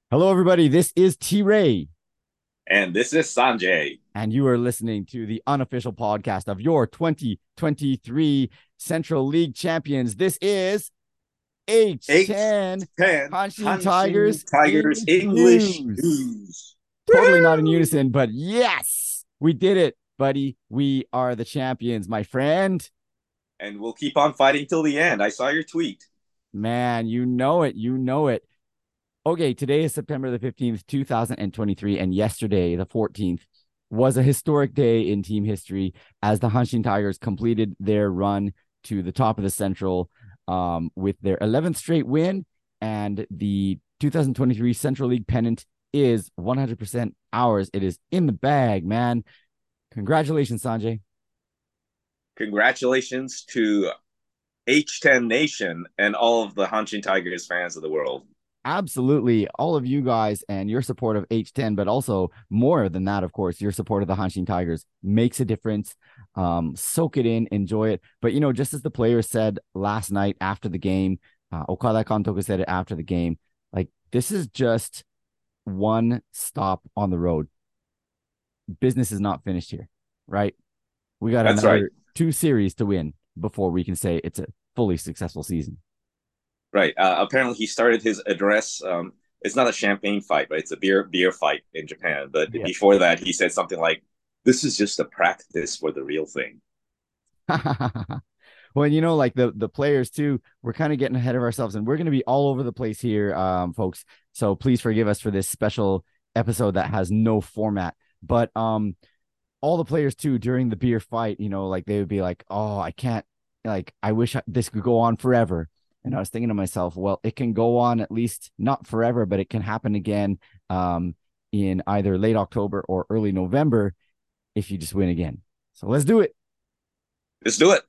Hello, everybody. This is T Ray, And this is Sanjay. and you are listening to the unofficial podcast of your 2023 Central League champions. This is H H10 10 Hanshin Hanshin Tigers Tigers English English News. News. Totally not in Woo! unison, but yes, we did it, buddy. We are the champions, my friend. And we'll keep on fighting till the end. I saw your tweet. Man, you know it. You know it. Okay, today is September the 15th, 2023, and yesterday, the 14th, was a historic day in team history as the Hanshin Tigers completed their run to the top of the Central with their 11th straight win, and the 2023 Central League pennant is 100% ours. It is in the bag, man. Congratulations, Sanjay. Congratulations to H10 Nation and all of the Hanshin Tigers fans of the world. Absolutely, all of you guys and your support of H10, but also more than that, of course, your support of the Hanshin Tigers makes a difference. Soak it in, enjoy it. But just as the players said last night after the game, Okada Kantoku said it after the game, like this is just one stop on the road. Business is not finished here, right? We got That's right. another two series to win before we can say it's a fully successful season. Right. Apparently, he started his address. It's not a champagne fight, but it's a beer fight in Japan. But Yeah. before that, he said something like, "This is just a practice for the real thing." Well, like the players too, we're kind of getting ahead of ourselves, and we're going to be all over the place here, folks. So please forgive us for this special episode that has no format. But all the players too during the beer fight, like they would be like, "Oh, I can't, like, I wish this could go on forever." And I was thinking to myself, well, it can go on at least not forever, but it can happen again in either late October or early November if you just win again. So let's do it. Let's do it.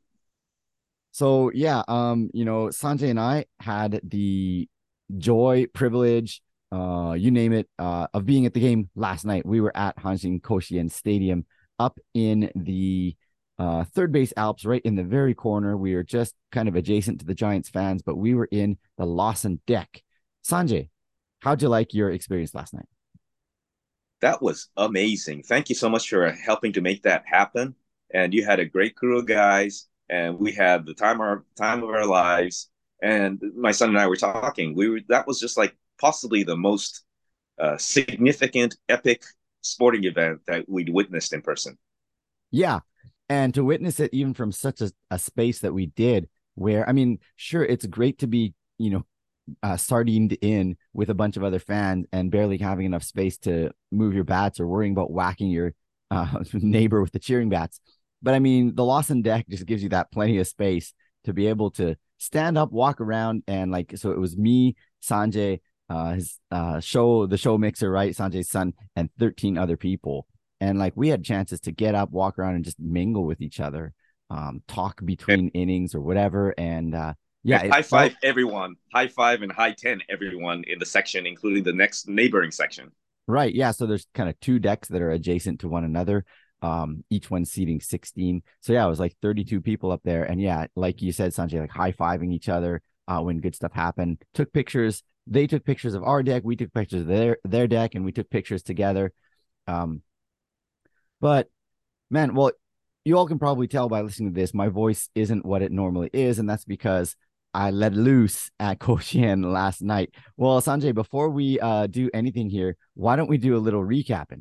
So yeah, Sanjay and I had the joy, privilege, you name it, of being at the game last night. We were at Hanshin Koshien Stadium up in the third base Alps, right in the very corner. We were just kind of adjacent to the Giants fans, but we were in the Lawson deck. Sanjay, how'd you like your experience last night? That was amazing. Thank you so much for helping to make that happen. And you had a great crew of guys, and we had the time of our lives. And my son and I were talking. That was just like possibly the most significant, epic sporting event that we'd witnessed in person. Yeah. And to witness it even from such a space that we did, where, I mean, sure, it's great to be, sardined in with a bunch of other fans and barely having enough space to move your bats or worrying about whacking your neighbor with the cheering bats. But I mean, the Lawson deck just gives you that plenty of space to be able to stand up, walk around, and like, so it was me, Sanjay, his the show mixer, right? Sanjay's son, and 13 other people. And like we had chances to get up, walk around, and just mingle with each other, talk And, between innings or whatever. And yeah, and it high felt five everyone, high five and high 10 everyone in the section, including the next neighboring section. right. Yeah. So there's kind of two decks that are adjacent to one another. Each one seating 16. So yeah, it was like 32 people up there. And yeah, like you said, Sanjay, like high-fiving each other when good stuff happened. Took pictures. They took pictures of our deck. We took pictures of their deck, and we took pictures together. Um, but man, well, you all can probably tell by listening to this, my voice isn't what it normally is, and that's because I let loose at Koshien last night. Well, Sanjay, before we do anything here, why don't we do a little recapping?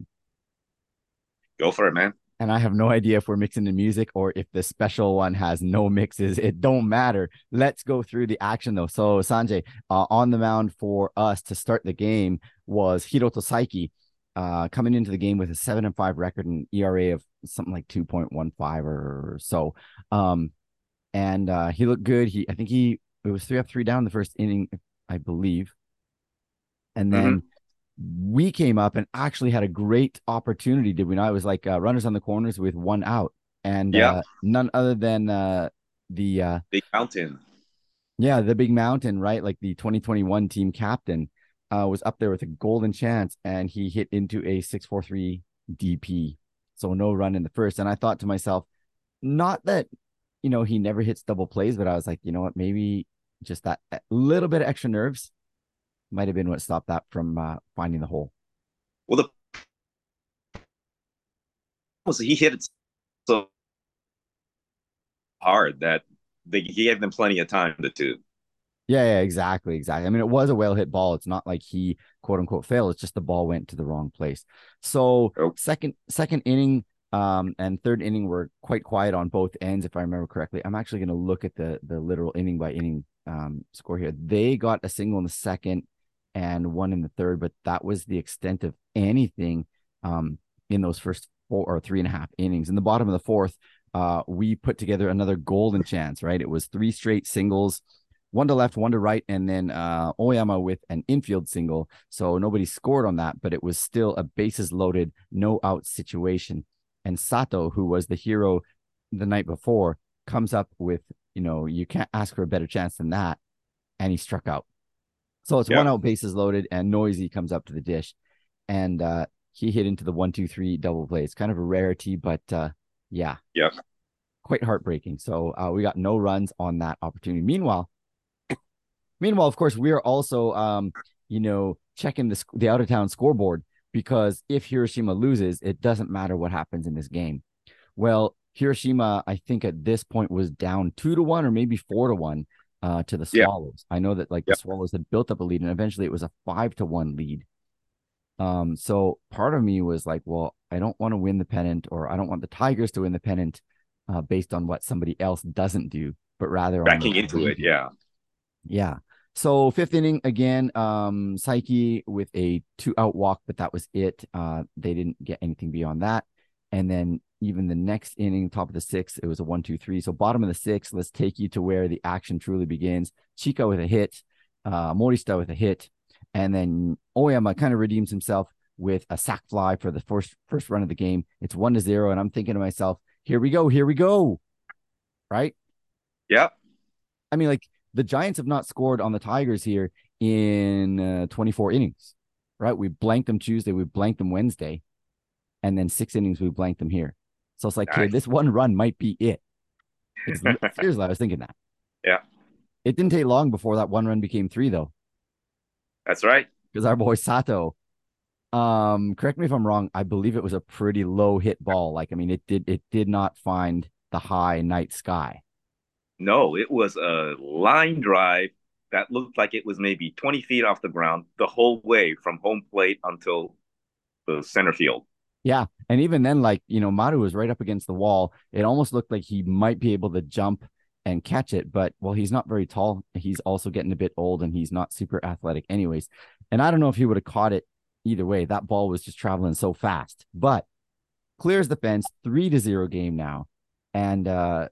Go for it, man. And I have no idea if we're mixing the music or if the special one has no mixes. It don't matter. Let's go through the action though. So Sanjay, on the mound for us to start the game was Hiroto Saiki, coming into the game with a 7-5 record and ERA of something like 2.15 or so. And he looked good. I think it was 3 up, 3 down the first inning, I believe. And Mm-hmm. then we came up and actually had a great opportunity, did we not? It was like runners on the corners with one out, and Yep. none other than the Big mountain. yeah, the big mountain, right? Like the 2021 team captain was up there with a golden chance, and he hit into a 6.43 DP, so no run in the first. And I thought to myself, not that he never hits double plays, but I was like, you know what, maybe just that little bit of extra nerves. might have been what stopped that from finding the hole. Well, the was he hit it so hard that he gave them plenty of time to two. Yeah, exactly, exactly. I mean, it was a well hit ball. It's not like he quote unquote failed. It's just the ball went to the wrong place. So Oh, second inning, and third inning were quite quiet on both ends, if I remember correctly. I'm actually going to look at the literal inning by inning score here. They got a single in the second and one in the third, but that was the extent of anything in those first 4 or 3.5 innings. In the bottom of the fourth, we put together another golden chance. Right, it was three straight singles, one to left, one to right, and then Oyama with an infield single. So nobody scored on that, but it was still a bases loaded, no out situation. And Sato, who was the hero the night before, comes up with, you can't ask for a better chance than that. And he struck out. So it's yeah, one out, bases loaded, and Noisy comes up to the dish. And he hit into the 1-2-3 double play. It's kind of a rarity, but yeah, yeah. quite heartbreaking. So we got no runs on that opportunity. Meanwhile, of course, we are also, checking the out of town scoreboard, because if Hiroshima loses, it doesn't matter what happens in this game. Well, Hiroshima, I think at this point was down 2-1 or maybe 4-1 to the Yeah, Swallows. I know that like the yeah. Swallows had built up a lead, and eventually it was a 5-1 lead. So part of me was like, well, I don't want to win the pennant, or I don't want the Tigers to win the pennant based on what somebody else doesn't do, but rather on Backing what into we it. do. Yeah, Yeah. So fifth inning again, Psyche with a 2-out walk, but that was it. They didn't get anything beyond that. And then even the next inning, top of the sixth, it was a 1-2-3. So bottom of the sixth, let's take you to where the action truly begins. Chica with a hit, Morista with a hit, and then Oyama kind of redeems himself with a sac fly for the first run of the game. It's 1-0, and I'm thinking to myself, here we go, here we go. Right? yeah. I mean, like, the Giants have not scored on the Tigers here in 24 innings, right? We blanked them Tuesday, we blanked them Wednesday, and then 6 innings we blanked them here. So it's like, okay, Nice. this one run might be it. It's seriously, I was thinking that. Yeah, It didn't take long before that one run became three, though, that's right. because our boy Sato, correct me if I'm wrong, I believe it was a pretty low hit ball. Like, I mean, it did not find the high night sky. No, it was a line drive that looked like it was maybe 20 feet off the ground the whole way from home plate until the center field. Yeah. And even then, like, Maru was right up against the wall. It almost looked like he might be able to jump and catch it. But, well, he's not very tall. He's also getting a bit old, and he's not super athletic, anyways. And I don't know if he would have caught it either way. That ball was just traveling so fast. But clears the fence, 3-0 game now. And,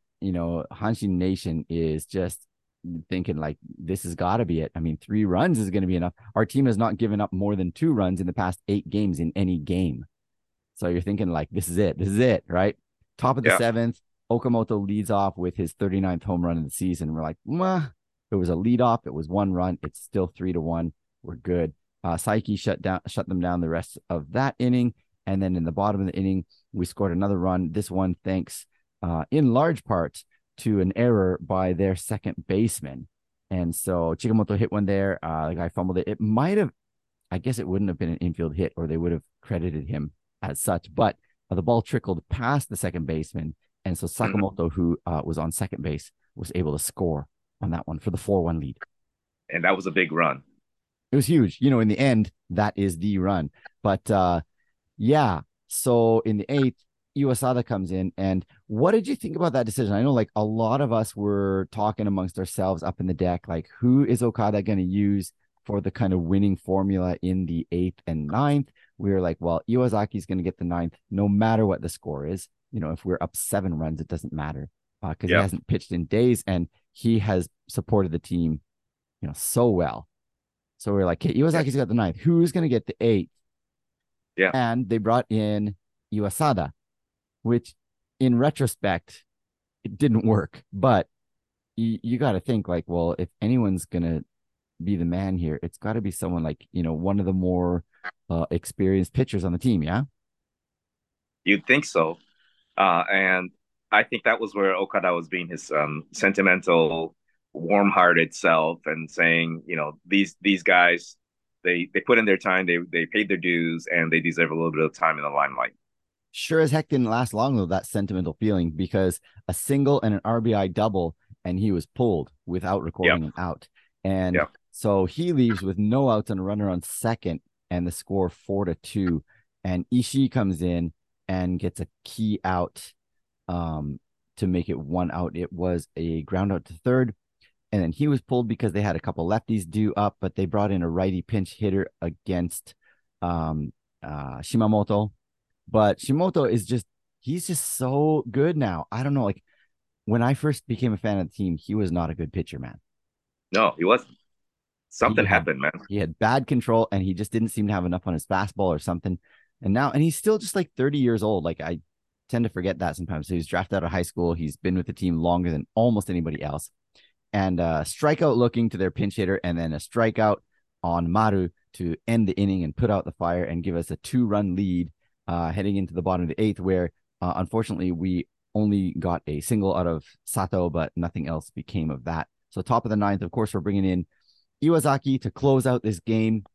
Hanshin Nation is just thinking like, this has got to be it. I mean, 3 runs is going to be enough. Our team has not given up more than 2 runs in the past 8 games in any game. So you're thinking like, this is it. This is it, right? Top of the Yeah, seventh, Okamoto leads off with his 39th home run of the season. We're like, it was a lead off. It was 1 run. It's still 3-1. We're good. Saiki shut them down the rest of that inning. And then in the bottom of the inning, we scored another run. This one, thanks in large part to an error by their second baseman. And so Chikamoto hit one there. The guy fumbled it. It might have, I guess it wouldn't have been an infield hit, or they would have credited him as such. But the ball trickled past the second baseman. And so mhm. Sakamoto, who was on second base, was able to score on that one for the 4-1 lead. And that was a big run. It was huge. In the end, that is the run. But yeah. So in the eighth, Iwasada comes in. And what did you think about that decision? I know like a lot of us were talking amongst ourselves up in the deck, like, who is Okada going to use for the kind of winning formula in the eighth and ninth? We were like, well, Iwasaki's going to get the ninth no matter what the score is. If we're up 7 runs, it doesn't matter because he Yeah, hasn't pitched in days, and he has supported the team, so well. So we're like, okay, yeah, Iwasaki's got the ninth. Who's going to get the eighth? yeah. And they brought in Iwasada, which in retrospect, it didn't work. But you got to think like, well, if anyone's going to be the man here, it's got to be someone like, one of the more experienced pitchers on the team. Yeah. You'd think so. And I think that was where Okada was being his sentimental, warm-hearted self and saying, these guys They put in their time. They paid their dues, and they deserve a little bit of time in the limelight. Sure as heck didn't last long though, that sentimental feeling, because a single and an RBI double, and he was pulled without Yeah, recording an out. And yeah, so he leaves with no outs and a runner on second, and the score 4-2. And Ishii comes in and gets a key out um, to make it one out. It was a ground out to third. And then he was pulled because they had a couple lefties due up, but they brought in a righty pinch hitter against um, Shimamoto. But Shimoto is just, he's just so good now. I don't know. Like when I first became a fan of the team, he was not a good pitcher, man. no, he wasn't. He Something had happened, man. he had bad control, and he just didn't seem to have enough on his fastball or something. And he's still just like 30 years old. Like I tend to forget that sometimes. So he's drafted out of high school. He's been with the team longer than almost anybody else. And strikeout looking to their pinch hitter, and then a strikeout on Maru to end the inning and put out the fire and give us a 2-run lead heading into the bottom of the eighth, where unfortunately we only got a single out of Sato, but nothing else became of that. So top of the ninth, of course, we're bringing in Iwazaki to close out this game,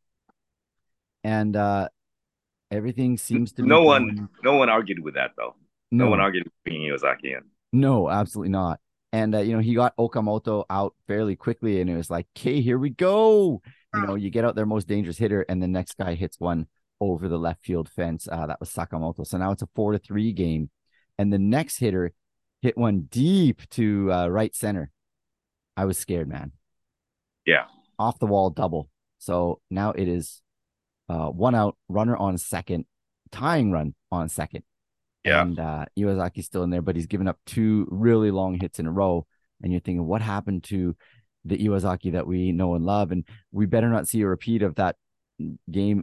and everything seems to be No one, going. no one argued with that though. No one No, argued with bringing Ozaki in. no, absolutely not. And he got Okamoto out fairly quickly, and it was like, "Okay, here we go." You get out their most dangerous hitter, and the next guy hits one over the left field fence. That was Sakamoto. So now it's a 4-3 game, and the next hitter hit one deep to right center. I was scared, man. Yeah, Off the wall double. So now it is one out, runner on second, tying run on second. yeah. And Iwazaki's still in there, but he's given up 2 really long hits in a row. And you're thinking, what happened to the Iwazaki that we know and love? And we better not see a repeat of that game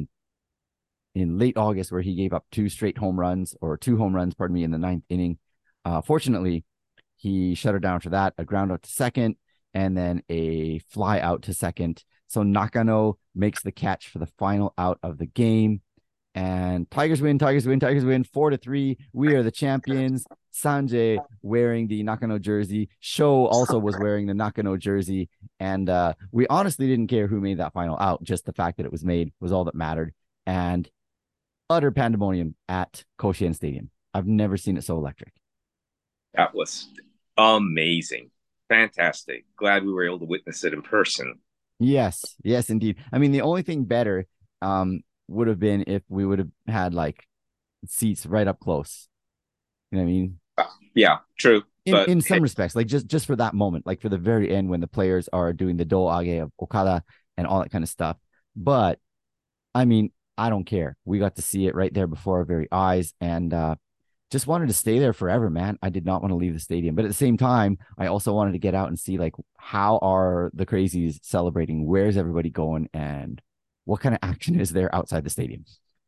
in late August where he gave up 2 straight home runs, or 2 home runs, pardon me, in the ninth inning. Fortunately, he shut her down for that, a ground out to second, and then a fly out to second. So Nakano makes the catch for the final out of the game. And Tigers win, Tigers win, Tigers win 4-3. We are the champions. Sanjay wearing the Nakano jersey. Sho also was wearing the Nakano jersey. And we honestly didn't care who made that final out. Just the fact that it was made was all that mattered. And utter pandemonium at Koshien Stadium. I've never seen it so electric. That was amazing. Fantastic. Glad we were able to witness it in person. Yes, yes, indeed. I mean, the only thing better would have been if we would have had like seats right up close. You know what I mean? Yeah, true. In But in some respects, like just for that moment, like for the very end when the players are doing the doage of Okada and all that kind of stuff. But I mean, I don't care. We got to see it right there before our very eyes, and just wanted to stay there forever, man. I did not want to leave the stadium, but at the same time, I also wanted to get out and see like how are the crazies celebrating? Where's everybody going, and what kind of action is there outside the stadium?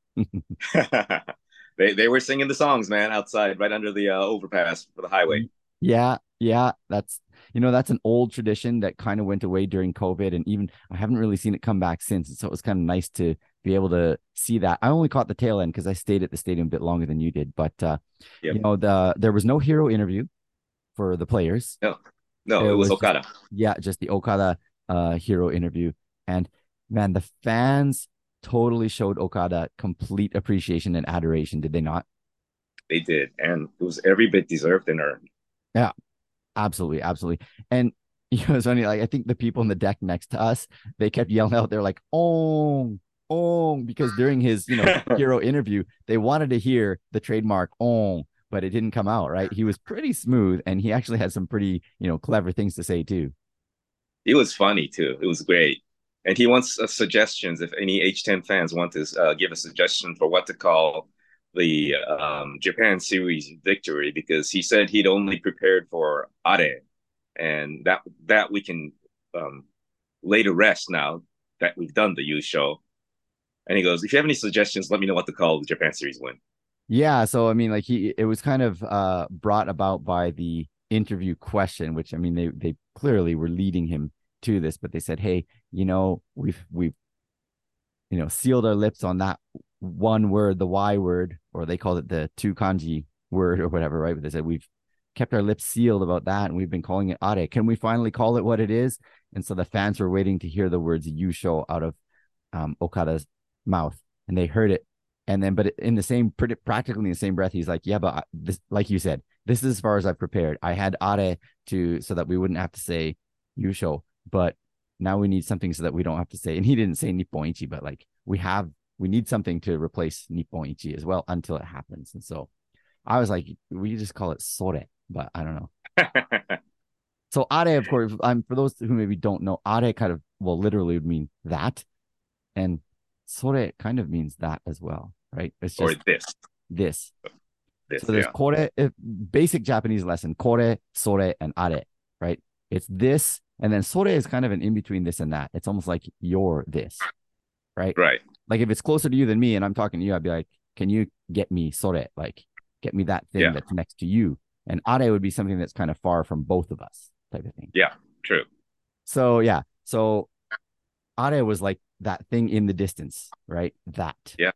they were singing the songs, man, outside right under the overpass for the highway. Yeah, yeah, that's an old tradition that kind of went away during COVID, and even I haven't really seen it come back since. So it was kind of nice to be able to see that. I only caught the tail end because I stayed at the stadium a bit longer than you did, but Yep. there was no hero interview for the players. No, no, There it was was just, Okada. yeah, just the Okada hero interview, and man, the fans totally showed Okada complete appreciation and adoration, did they not? They did, and it was every bit deserved and earned. Yeah, absolutely, absolutely. And it's funny, like I think the people in the deck next to us, they kept yelling out there like, "Oh, oh," because during his, hero interview, they wanted to hear the trademark "oh," but it didn't come out, right? He was pretty smooth, and he actually had some pretty, clever things to say too. It was funny too. It was great. And he wants suggestions if any H10 fans want to give a suggestion for what to call the Japan series victory, because he said he'd only prepared for Are, and that we can lay to rest now that we've done the U show. And he goes, if you have any suggestions, let me know what to call the Japan series win. Yeah, so I mean, like it was kind of brought about by the interview question, which I mean, they clearly were leading him to this, but they said, "Hey, we've sealed our lips on that one word, the Y word, or they called it the two kanji word or whatever, right?" But they said we've kept our lips sealed about that, and we've been calling it Are. Can we finally call it what it is? And so the fans were waiting to hear the words "you show" out of Okada's mouth, and they heard it. And then, but in the same, practically in the same breath, he's like, "Yeah, but this, like you said, this is as far as I've prepared. I had Are to so that we wouldn't have to say Yusho, but now we need something so that we don't have to say." And he didn't say Nipponichi, but like we need something to replace Nipponichi as well until it happens. And so I was like, we just call it Sore, but I don't know. So Are, of course, for those who maybe don't know, Are kind of well literally would mean that, and Sore kind of means that as well, right? It's Or just this, this. this, So there's yeah. Kore, basic Japanese lesson, Kore, Sore, and Are, right? It's this, and then Sore is kind of an in between this and that. It's almost like you're this, right? Right. Like if it's closer to you than me and I'm talking to you, I'd be like, can you get me Sore? Like, get me that thing Yeah. that's next to you. And Are would be something that's kind of far from both of us, type of thing. Yeah. True. So yeah. So Are was like that thing in the distance, right? That. Yeah.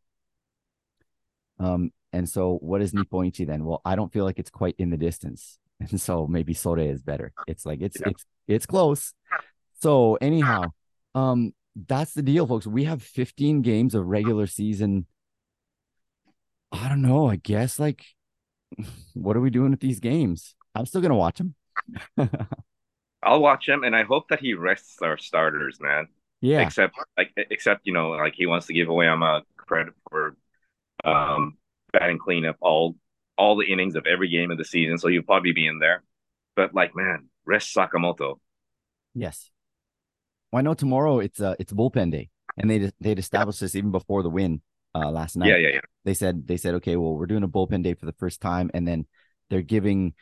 And so what is Nipponichi then? Well, I don't feel like it's quite in the distance. And so maybe Sore is better. It's like Yeah. it's close. So anyhow, that's the deal, folks. We have 15 games of regular season. I don't know. I guess like what are we doing with these games? I'm still gonna watch them. I'll watch him, and I hope that he rests our starters, man. Yeah. Except like he wants to give away credit for um batting cleanup all the innings of every game of the season, so he'll probably be in there. But like, man, rest Sakamoto. Yes. Well, I know tomorrow it's bullpen day, and they'd Yeah, established this even before the win last yeah, night. yeah, yeah. They said okay, well we're doing a bullpen day for the first time, and then they're giving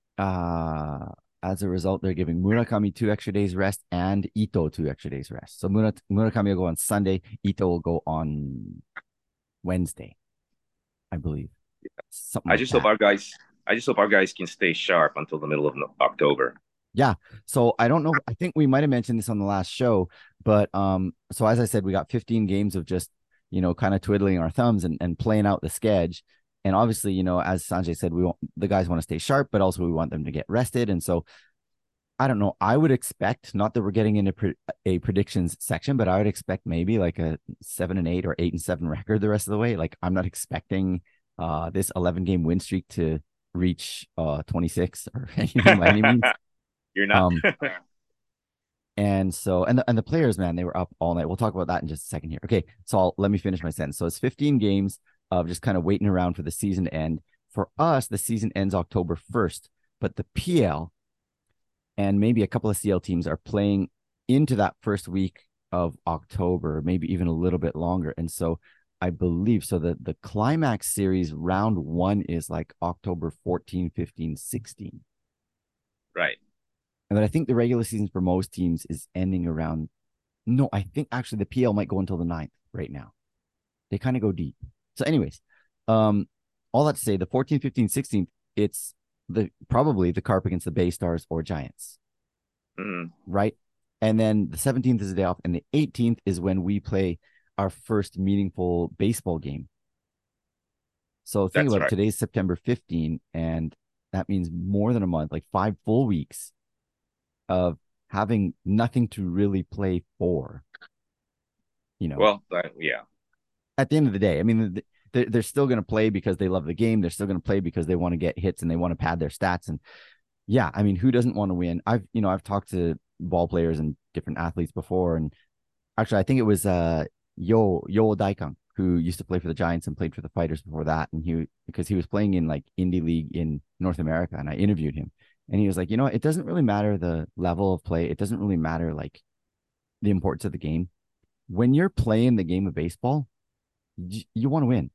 as a result they're giving Murakami 2 extra days rest and Ito 2 extra days rest. So Murakami will go on Sunday, Ito will go on Wednesday, I believe, something I like just hope that. our guys, I just hope our guys can stay sharp until the middle of October. Yeah. So I don't know. I think we might have mentioned this on the last show, but so as I said, we got 15 games of just, kind of twiddling our thumbs and playing out the sketch. And obviously, as Sanjay said, the guys want to stay sharp, but also we want them to get rested. And so I don't know. I would expect, not that we're getting into a predictions section, but I would expect maybe like a 7-8 or 8-7 record the rest of the way. Like I'm not expecting this 11 game win streak to reach 26 or anything by any means. You're not. Um, and so, and the players, man, they were up all night. We'll talk about that in just a second here. Okay, so let me finish my sentence. So it's 15 games of just kind of waiting around for the season to end. For us, the season ends October 1st, but the PL and maybe a couple of CL teams are playing into that first week of October, maybe even a little bit longer. And so I believe so the climax series round one is like October 14, 15, 16. Right. But I think the regular season for most teams is ending around. No, I think actually the PL might go until the 9th right now. They kind of go deep. So, anyways, um, all that to say, the 14th, 15th, 16th, it's probably the Carp against the Bay Stars or Giants, Mm, right? And then the 17th is a day off, and the 18th is when we play our first meaningful baseball game. So think that's about it. right. Today's September 15, and that means more than a month, like 5 full weeks of having nothing to really play for, you know. Well, yeah. At the end of the day, I mean, they're still going to play because they love the game. They're still going to play because they want to get hits and they want to pad their stats. And yeah, I mean, who doesn't want to win? I've talked to ball players and different athletes before, and actually, I think it was Yo Daikang who used to play for the Giants and played for the Fighters before that, and because he was playing in like indie league in North America, and I interviewed him, and he was like, it doesn't really matter the level of play. It doesn't really matter like the importance of the game. When you're playing the game of baseball, you want to win,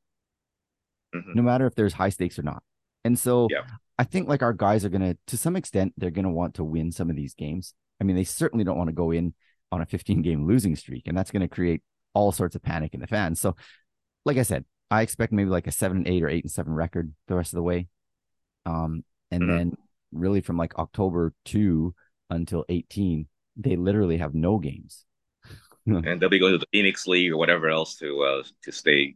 no Hmm. matter if there's high stakes or not. And so Yeah. I think like our guys are to some extent, they're gonna want to win some of these games. I mean, they certainly don't want to go in on a 15 game losing streak, and that's going to create all sorts of panic in the fans. So, like I said, I expect maybe like a 7-8 or 8-7 record the rest of the way. And Hmm. then really from like October 2 until 18, they literally have no games. And they'll be going to the Phoenix League or whatever else to stay,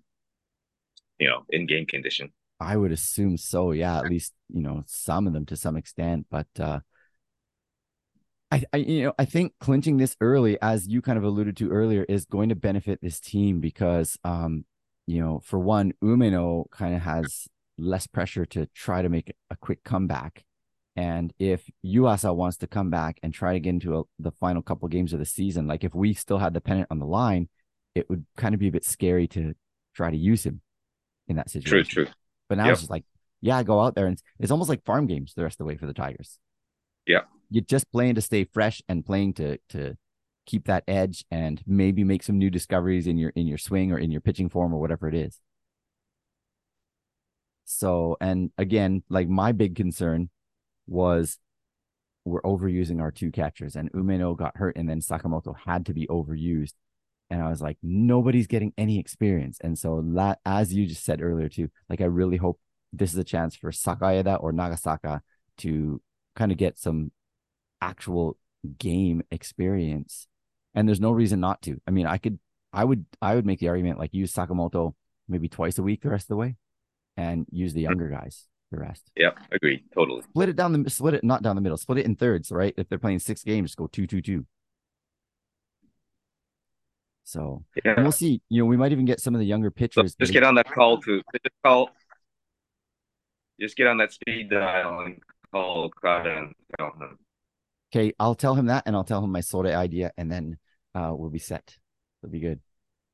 in game condition. I would assume so. Yeah, at least some of them to some extent. But I think clinching this early, as you kind of alluded to earlier, is going to benefit this team because, for one, Umeno kind of has less pressure to try to make a quick comeback. And if Yuasa wants to come back and try to get into the final couple games of the season, like if we still had the pennant on the line, it would kind of be a bit scary to try to use him in that True, situation. true. But now it's Yep, just like, yeah, go out there, and it's almost like farm games the rest of the way for the Tigers. yep. You're just playing to stay fresh and playing to keep that edge and maybe make some new discoveries in your swing or in your pitching form or whatever it is. So, and again, like my big concern was we're overusing our two catchers, and Umeno got hurt, and then Sakamoto had to be overused. And I was like, nobody's getting any experience. And so that, as you just said earlier too, like I really hope this is a chance for Sakaeda or Nagasaka to kind of get some actual game experience. And there's no reason not to. I mean, I would make the argument like use Sakamoto maybe twice a week the rest of the way and use the younger guys the rest. Yep, agreed. Totally. Split it not down the middle, split it in thirds, right? If they're playing 6 games, just go 2-2-2. So, and we'll Yeah. see. We might even get some of the younger So pitchers just getting. get on that call to just call. Just get on that speed dial and call Okada and tell him. Okay, I'll tell him that, and I'll tell him my soda idea, and then we'll be set. It'll be good.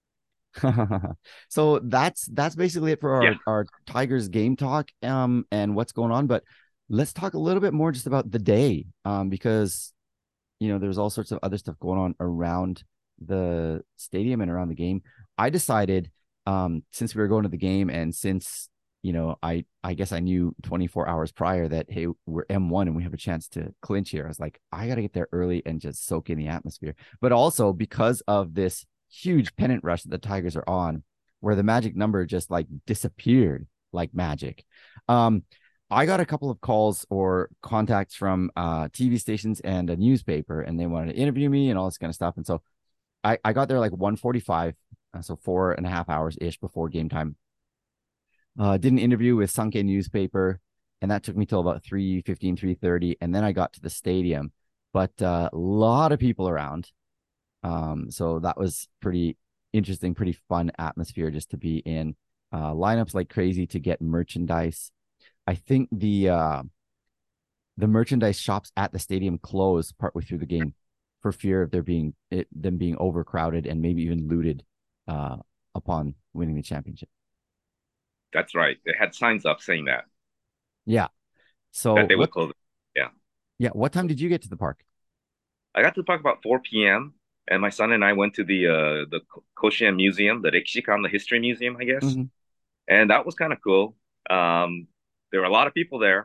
So that's basically it for Yeah. our Tigers game talk and what's going on. But let's talk a little bit more just about the day because there's all sorts of other stuff going on around the stadium and around the game. I decided since we were going to the game and since I guess I knew 24 hours prior that hey, we're M1 and we have a chance to clinch here. I was like, I got to get there early and just soak in the atmosphere. But also because of this huge pennant rush that the Tigers are on, where the magic number just like disappeared like magic. I got a couple of calls or contacts from TV stations and a newspaper, and they wanted to interview me and all this kind of stuff. And so I got there like 1:45, so 4.5 hours ish before game time. Did an interview with Sankei newspaper, and that took me till about 3:15, 3:30, and then I got to the stadium. But a lot of people around, so that was pretty interesting, pretty fun atmosphere just to be in. Lineups like crazy to get merchandise. I think the merchandise shops at the stadium closed partway through the game for fear of them being overcrowded and maybe even looted uh, upon winning the championship. That's right. They had signs up saying that Yeah. So that they what? would close it. Yeah. Yeah. What time did you get to the park? I got to the park about 4 p.m. and my son and I went to the Koshien Museum, the Rekshikan, the History Museum, I guess. Mm-hmm. And that was kind of cool. There were a lot of people there,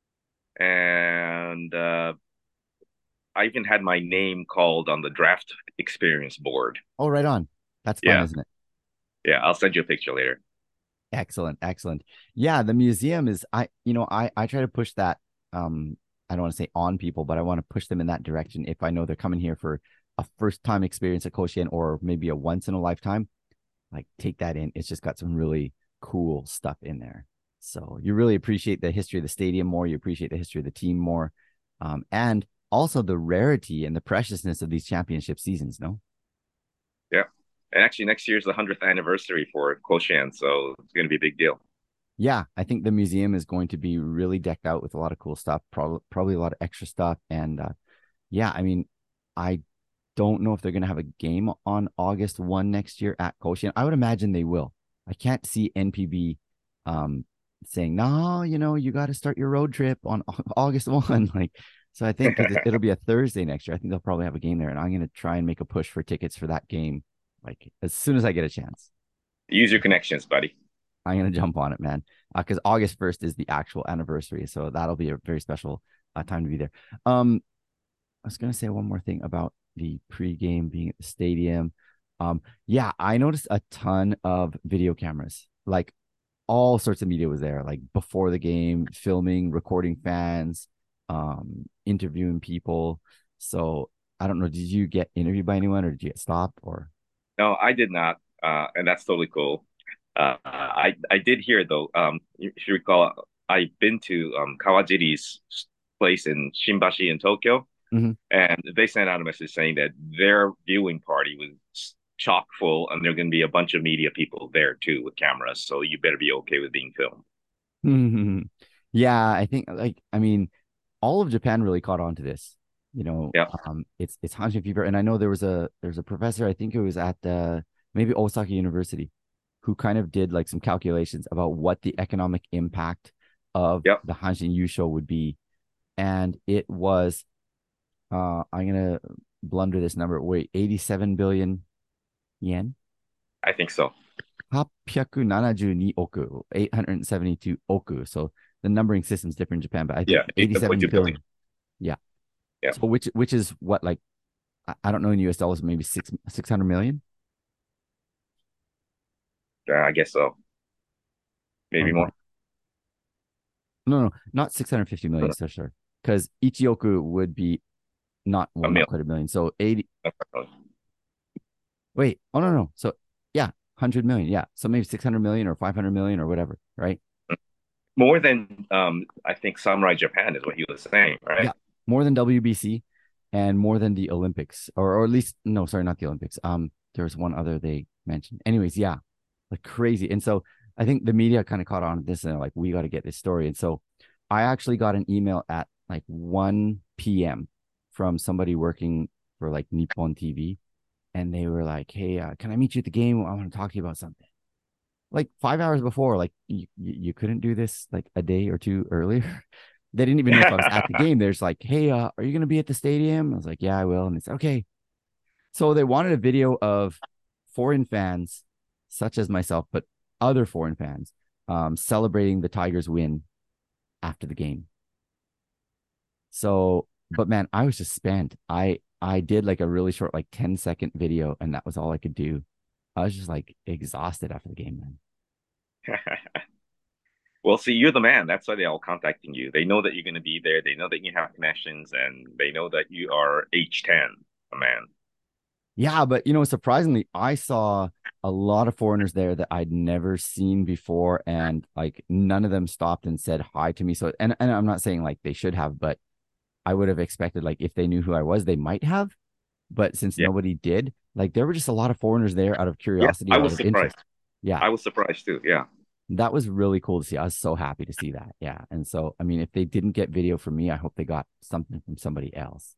and I even had my name called on the draft experience board. Oh, right on. That's fun, Yeah, isn't it? yeah. I'll send you a picture later. Excellent, excellent. Yeah, the museum is I try to push that I don't want to say on people, but I want to push them in that direction if I know they're coming here for a first time experience at Koshien or maybe a once in a lifetime, like take that in. It's just got some really cool stuff in there. So you really appreciate the history of the stadium more, you appreciate the history of the team more. And also the rarity and the preciousness of these championship seasons, no? Yeah. And actually, next year's the 100th anniversary for Koshien, so it's going to be a big deal. Yeah, I think the museum is going to be really decked out with a lot of cool stuff, probably a lot of extra stuff. And yeah, I mean, I don't know if they're going to have a game on August 1 next year at Koshien. I would imagine they will. I can't see NPB um, saying, no, you got to start your road trip on August 1. Like, so I think because it'll be a Thursday next year, I think they'll probably have a game there. And I'm going to try and make a push for tickets for that game, like as soon as I get a chance. Use your connections, buddy. I'm gonna jump on it, man. Because August 1st is the actual anniversary, so that'll be a very special time to be there. I was gonna say one more thing about the pregame being at the stadium. Yeah, I noticed a ton of video cameras, like all sorts of media was there, like before the game, filming, recording fans, interviewing people. So I don't know, did you get interviewed by anyone, or did you get stopped, or? No, I did not, and that's totally cool. I did hear though. If you recall, I've been to Kawajiri's place in Shinbashi in Tokyo, Mhm. And they sent out a message saying that their viewing party was chock full, and there are going to be a bunch of media people there too with cameras. So you better be okay with being filmed. Yeah, I think like I mean, all of Japan really caught on to this. Yeah, It's Hanshin fever, and I know there's a professor, I think it was at maybe Osaka University, who kind of did like some calculations about what the economic impact of yep. the Hanshin Yusho would be, and it was I'm gonna blunder this number. Wait, 87 billion yen. I think so. 872 oku, 872 oku. So the numbering system's different in Japan, but I think Yeah, 87 8.2 billion. billion. Yeah. Yeah, So which is what, like, I don't know in US dollars, maybe 600 million. I guess so. Oh, Maybe my. more. No, not 650 million, so sure. Because Ichioku would be not, A well, not mil. quite a million. So 80, wait, oh no. So yeah, 100 million. Yeah. So maybe 600 million or 500 million or whatever, right? More than I think Samurai Japan is what he was saying, right? Yeah. More than WBC and more than the Olympics, or at least, no, sorry, not the Olympics. There was one other they mentioned. Anyways, yeah, like crazy. And so I think the media kind of caught on to this and they're like, we got to get this story. And so I actually got an email at like 1 p.m. from somebody working for like Nippon TV. And they were like, hey, can I meet you at the game? I want to talk to you about something. Like 5 hours before, like you couldn't do this like a day or two earlier. They didn't even know if I was at the game. They're just like, hey, are you going to be at the stadium? I was like, yeah, I will. And it's okay. So they wanted a video of foreign fans, such as myself, but other foreign fans, celebrating the Tigers win after the game. So, but man, I was just spent. I did like a really short, like 10-second video, and that was all I could do. I was just like exhausted after the game, man. Well, see, you're the man. That's why they're all contacting you. They know that you're going to be there. They know that you have connections, and they know that you are H10, a man. Yeah, but surprisingly, I saw a lot of foreigners there that I'd never seen before, and like none of them stopped and said hi to me. So, and I'm not saying like they should have, but I would have expected like if they knew who I was, they might have. But since Yeah, nobody did, like there were just a lot of foreigners there out of yeah. curiosity I or out was of surprised. interest. Yeah, I was surprised too. Yeah. that was really cool to see. I was so happy to see that. Yeah, and so I mean, if they didn't get video from me, I hope they got something from somebody else.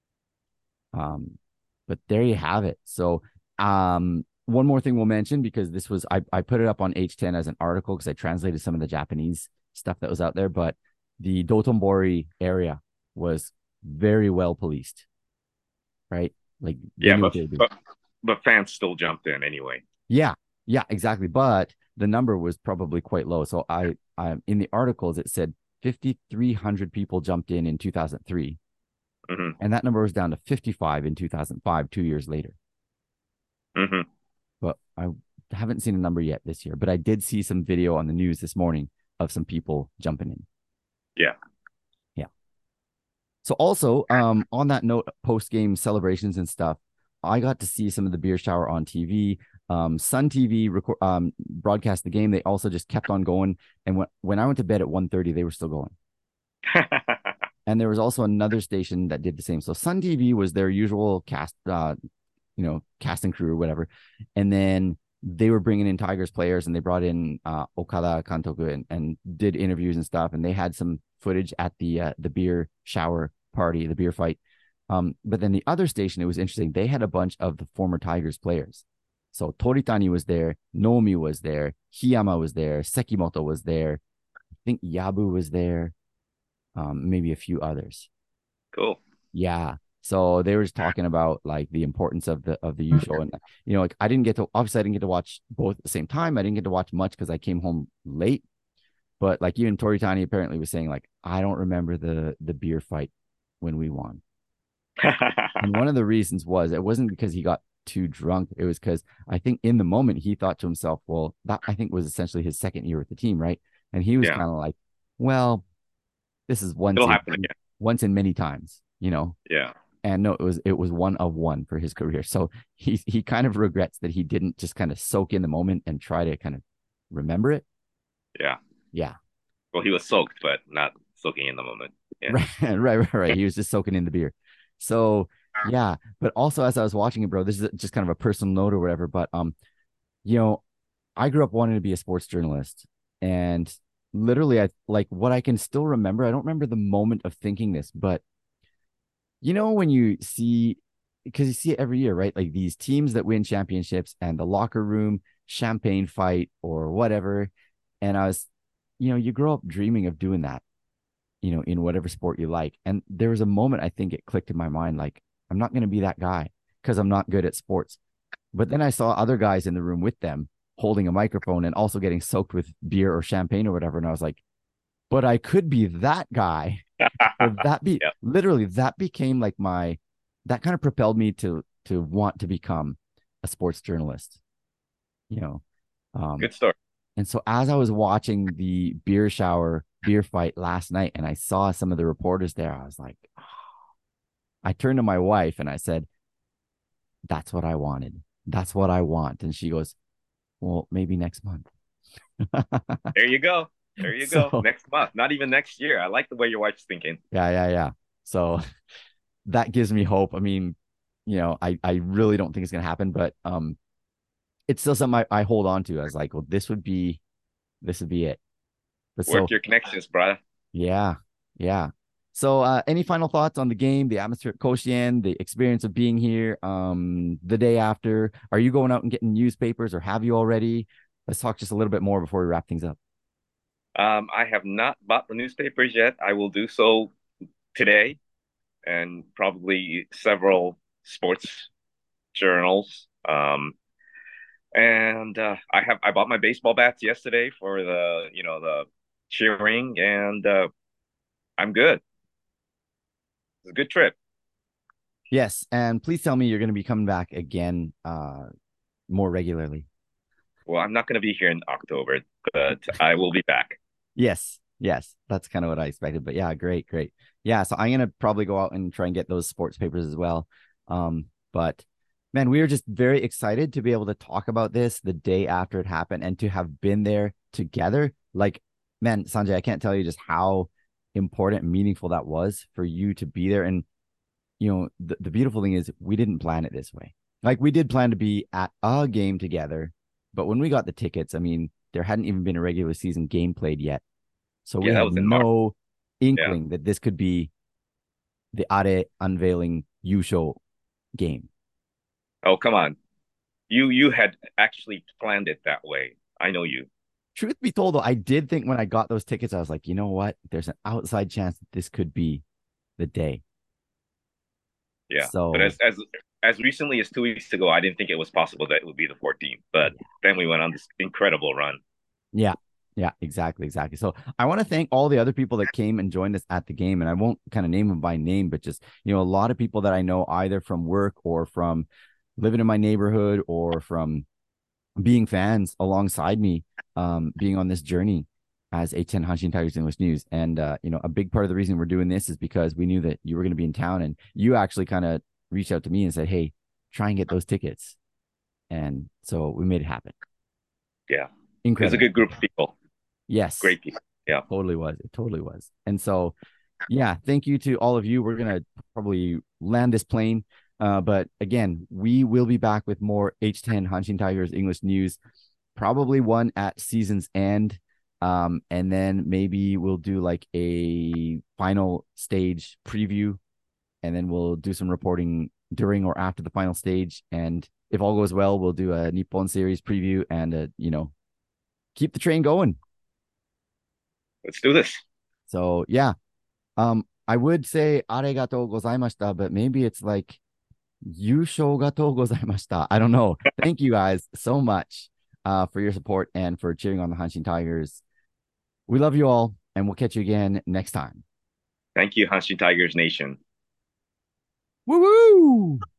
Um, but there you have it. So, one more thing we'll mention because this was I put it up on H10 as an article because I translated some of the Japanese stuff that was out there, but the Dotonbori area was very well policed, right? Like they Yeah, knew what they were doing. but fans still jumped in anyway. Yeah, yeah, exactly. But the number was probably quite low. So I in the articles it said 5,300 people jumped in 2003, Hmm. and that number was down to 55 in 2005, 2 years later. Hmm. But I haven't seen a number yet this year. But I did see some video on the news this morning of some people jumping in. Yeah. Yeah. So also, on that note, post game celebrations and stuff, I got to see some of the beer shower on TV. Sun TV broadcast the game. They also just kept on going. And when I went to bed at 1:30, they were still going. And there was also another station that did the same. So Sun TV was their usual cast, cast and crew or whatever. And then they were bringing in Tigers players and they brought in Okada Kantoku and did interviews and stuff. And they had some footage at the beer shower party, the beer fight. But then the other station, it was interesting. They had a bunch of the former Tigers players. So Toritani was there, Nomi was there, Hiyama was there, Sekimoto was there. I think Yabu was there, maybe a few others. Cool. Yeah. So they were just talking about like the importance of the U show. And like I didn't get to, obviously I didn't get to watch both at the same time. I didn't get to watch much because I came home late. But like even Toritani apparently was saying, like, I don't remember the beer fight when we won. And one of the reasons was it wasn't because he got too drunk. It was because I think in the moment he thought to himself, well, that I think was essentially his second year with the team, right? And he was Yeah. kind of like, well, this is It'll happen again. once in many times. Yeah. And no, it was one of one for his career. So he kind of regrets that he didn't just kind of soak in the moment and try to kind of remember it. Yeah. Yeah. Well, he was soaked, but not soaking in the moment. Yeah. Right. Right. He was just soaking in the beer. So yeah, but also as I was watching it, bro, this is just kind of a personal note or whatever. But you know, I grew up wanting to be a sports journalist, and literally, I like what I can still remember. I don't remember the moment of thinking this, but when you see, because you see it every year, right? Like these teams that win championships and the locker room champagne fight or whatever. And I was, you grow up dreaming of doing that, in whatever sport you like. And there was a moment I think it clicked in my mind, like, I'm not going to be that guy because I'm not good at sports. But then I saw other guys in the room with them holding a microphone and also getting soaked with beer or champagne or whatever. And I was like, but I could be that guy. So that be Yep. literally that became like that kind of propelled me to want to become a sports journalist, you know. Um, Good story. and so as I was watching the beer fight last night and I saw some of the reporters there, I was like, oh. I turned to my wife and I said, that's what I wanted. That's what I want. And she goes, well, maybe next month. There you go. There you go. So Next month, not even next year. I like the way your wife's thinking. yeah. So that gives me hope. I mean, I really don't think it's gonna happen, but it's still something I hold on to. I was like, well, this would be it. But Work so your connections, brother. yeah, yeah. So any final thoughts on the game, the atmosphere at Koshien, the experience of being here, the day after? Are you going out and getting newspapers or have you already? Let's talk just a little bit more before we wrap things up. I have not bought the newspapers yet. I will do so today and probably several sports journals. And I bought my baseball bats yesterday for the cheering, and I'm good. It's a good trip. Yes, and please tell me you're going to be coming back again more regularly. Well, I'm not going to be here in October, but I will be back. Yes, that's kind of what I expected. But yeah, great, great. Yeah, so I'm gonna probably go out and try and get those sports papers as well. But man, we are just very excited to be able to talk about this the day after it happened and to have been there together. Like, man, Sanjay, I can't tell you just how important and meaningful that was for you to be there. And the beautiful thing is we didn't plan it this way. Like we did plan to be at a game together, but when we got the tickets, I mean, there hadn't even been a regular season game played yet. So we Yeah, that had was in March. no Yeah. inkling that this could be the Are unveiling Yusho game. Oh, come on. You had actually planned it that way. I know you. Truth be told, though, I did think when I got those tickets, I was like, you know what? There's an outside chance that this could be the day. Yeah. But So as recently as 2 weeks ago, I didn't think it was possible that it would be the 14th. But then we went on this incredible run. yeah, yeah, exactly. So I want to thank all the other people that came and joined us at the game. And I won't kind of name them by name, but just, a lot of people that I know either from work or from living in my neighborhood or from being fans alongside me, being on this journey as H10 Hanshin Tigers English News. And, a big part of the reason we're doing this is because we knew that you were going to be in town and you actually kind of reached out to me and said, hey, try and get those tickets. And so we made it happen. Yeah. It was a Incredible. good group of people. Yes, Great people. Yeah. totally was. It totally was. And so, yeah, thank you to all of you. We're going to probably land this plane. But again, we will be back with more H10 Hanshin Tigers English News, probably one at season's end. And then maybe we'll do like a final stage preview, and then we'll do some reporting during or after the final stage. And if all goes well, we'll do a Nippon series preview and keep the train going. Let's do this. So yeah, I would say arigatou gozaimashita, but maybe it's like yusho gatou gozaimashita. I don't know. Thank you guys so much for your support and for cheering on the Hanshin Tigers. We love you all, and we'll catch you again next time. Thank you, Hanshin Tigers Nation. Woo woo!